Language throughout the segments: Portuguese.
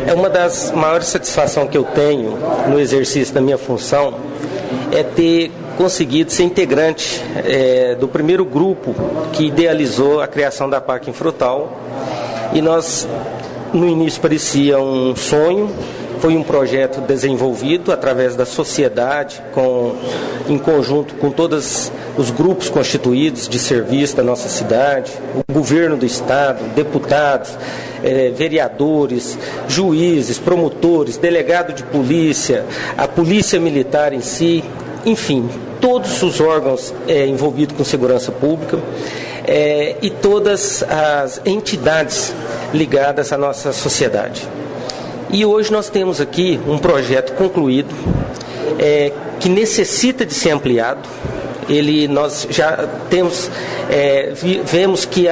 É uma das maiores satisfações que eu tenho no exercício da minha função é ter conseguido ser integrante do primeiro grupo que idealizou a criação da PAC em Frutal. E nós, no início, parecia um sonho. Foi um projeto desenvolvido através da sociedade, em conjunto com todos os grupos constituídos de serviço da nossa cidade, o governo do estado, deputados, vereadores, juízes, promotores, delegado de polícia, a polícia militar em si, enfim, todos os órgãos envolvidos com segurança pública e todas as entidades ligadas à nossa sociedade. E hoje nós temos aqui um projeto concluído que necessita de ser ampliado. Nós já temos, vemos que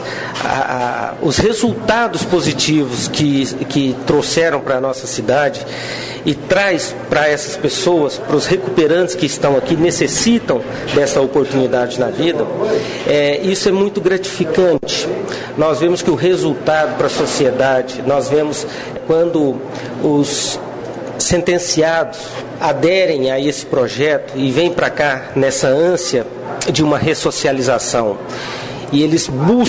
os resultados positivos que trouxeram para a nossa cidade e traz para essas pessoas, para os recuperantes que estão aqui, necessitam dessa oportunidade na vida, isso é muito gratificante. Nós vemos que o resultado para a sociedade, nós vemos quando os sentenciados aderem a esse projeto e vêm para cá nessa ânsia de uma ressocialização e eles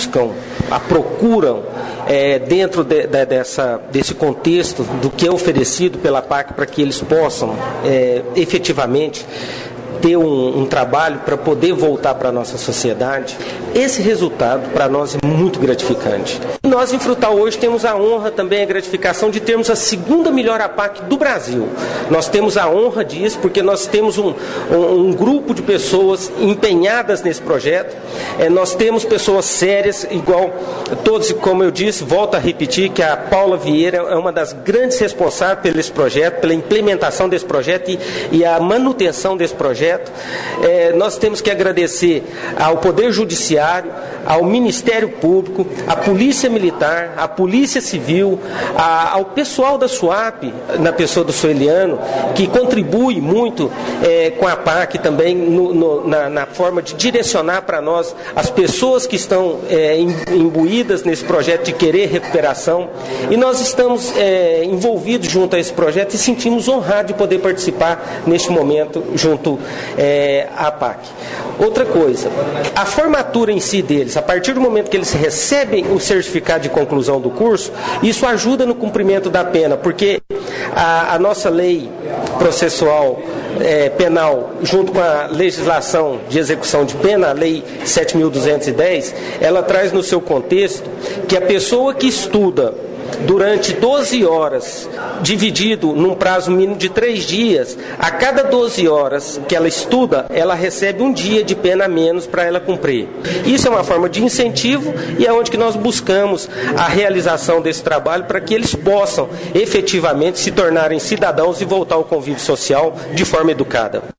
procuram dentro desse contexto do que é oferecido pela PAC para que eles possam efetivamente ter um trabalho para poder voltar para a nossa sociedade, esse resultado para nós é muito gratificante. Nós em Frutal hoje temos a honra também, a gratificação de termos a segunda melhor APAC do Brasil. Nós temos a honra disso porque nós temos um grupo de pessoas empenhadas nesse projeto, nós temos pessoas sérias, igual todos, como eu disse, volto a repetir que a Paula Vieira é uma das grandes responsáveis por esse projeto, pela implementação desse projeto e a manutenção desse projeto. Nós temos que agradecer ao Poder Judiciário, ao Ministério Público, à Polícia Militar, à Polícia Civil, ao pessoal da SUAP, na pessoa do Sueliano, que contribui muito com a PAC também na forma de direcionar para nós as pessoas que estão imbuídas nesse projeto de querer recuperação. E nós estamos envolvidos junto a esse projeto e sentimos honrados de poder participar neste momento junto à PAC. Outra coisa, a formatura em si deles, a partir do momento que eles recebem o certificado de conclusão do curso, isso ajuda no cumprimento da pena, porque a nossa lei processual penal, junto com a legislação de execução de pena, a lei 7.210, ela traz no seu contexto que a pessoa que estuda durante 12 horas, dividido num prazo mínimo de 3 dias, a cada 12 horas que ela estuda, ela recebe um dia de pena a menos para ela cumprir. Isso é uma forma de incentivo e é onde que nós buscamos a realização desse trabalho para que eles possam efetivamente se tornarem cidadãos e voltar ao convívio social de forma educada.